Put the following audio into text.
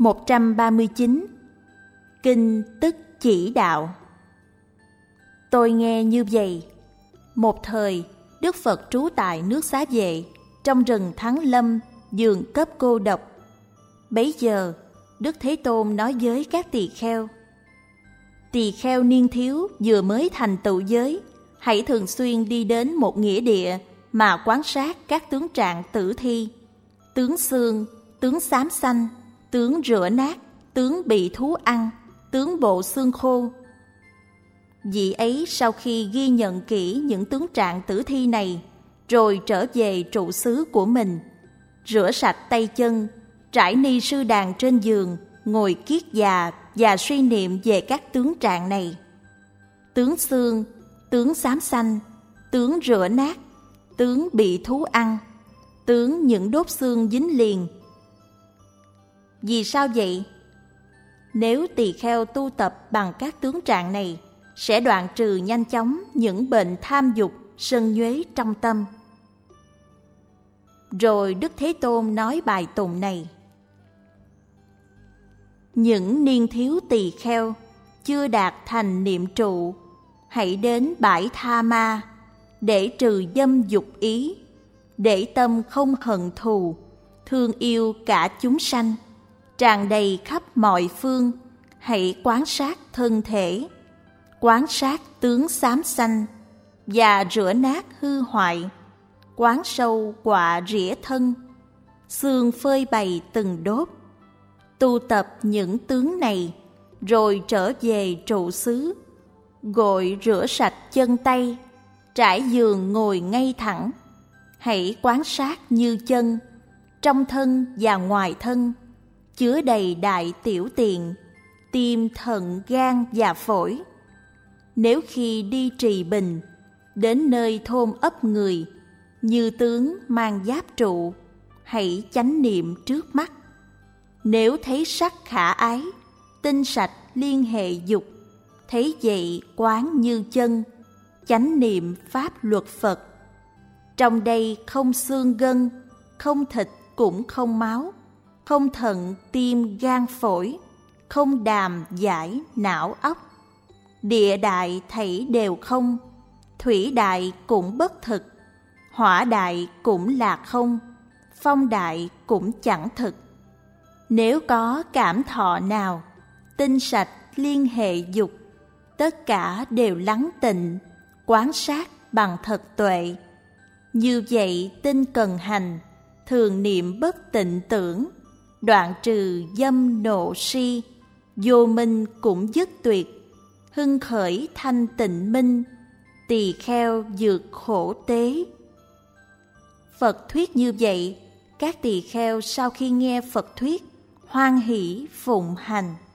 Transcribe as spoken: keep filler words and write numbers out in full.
một trăm ba mươi chín. Kinh Tức Chỉ Đạo. Tôi nghe như vậy. Một thời, Đức Phật trú tại nước Xá Vệ, trong rừng Thắng Lâm, giường cấp cô độc. Bấy giờ, Đức Thế Tôn nói với các tỳ kheo: Tỳ kheo niên thiếu vừa mới thành tựu giới, hãy thường xuyên đi đến một nghĩa địa mà quan sát các tướng trạng tử thi, tướng xương, tướng xám xanh, tướng rửa nát, tướng bị thú ăn, tướng bộ xương khô. Vị ấy sau khi ghi nhận kỹ những tướng trạng tử thi này, rồi trở về trụ xứ của mình, rửa sạch tay chân, trải ni sư đàn trên giường, ngồi kiết già và suy niệm về các tướng trạng này: tướng xương, tướng xám xanh, tướng rửa nát, tướng bị thú ăn, tướng những đốt xương dính liền. Vì sao vậy? Nếu tỳ kheo tu tập bằng các tướng trạng này, sẽ đoạn trừ nhanh chóng những bệnh tham dục, sân nhuế trong tâm. Rồi Đức Thế Tôn nói bài tụng này: Những niên thiếu tỳ kheo chưa đạt thành niệm trụ, hãy đến bãi Tha Ma để trừ dâm dục ý, để tâm không hận thù, thương yêu cả chúng sanh, tràn đầy khắp mọi phương. Hãy quán sát thân thể, quán sát tướng xám xanh và rửa nát hư hoại, quán sâu quạ rỉa thân, xương phơi bày từng đốt. Tu tập những tướng này, rồi trở về trụ xứ, gội rửa sạch chân tay, trải giường ngồi ngay thẳng. Hãy quán sát như chân, trong thân và ngoài thân, chứa đầy đại tiểu tiện, tim, thận, gan và phổi. Nếu khi đi trì bình, đến nơi thôn ấp người, như tướng mang giáp trụ, hãy chánh niệm trước mắt. Nếu thấy sắc khả ái, tinh sạch liên hệ dục, thấy vậy quán như chân, chánh niệm pháp luật Phật. Trong đây không xương gân, không thịt cũng không máu, không thận, tim, gan, phổi, không đàm, giải, não, óc. Địa đại thảy đều không, thủy đại cũng bất thực, hỏa đại cũng là không, phong đại cũng chẳng thực. Nếu có cảm thọ nào, tinh sạch liên hệ dục, tất cả đều lắng tịnh, quán sát bằng thật tuệ. Như vậy tinh cần hành, thường niệm bất tịnh tưởng, đoạn trừ dâm nộ si, vô minh cũng dứt tuyệt, hưng khởi thanh tịnh minh, tỳ kheo vượt khổ tế. Phật thuyết như vậy, các tỳ kheo sau khi nghe Phật thuyết, hoan hỷ phụng hành.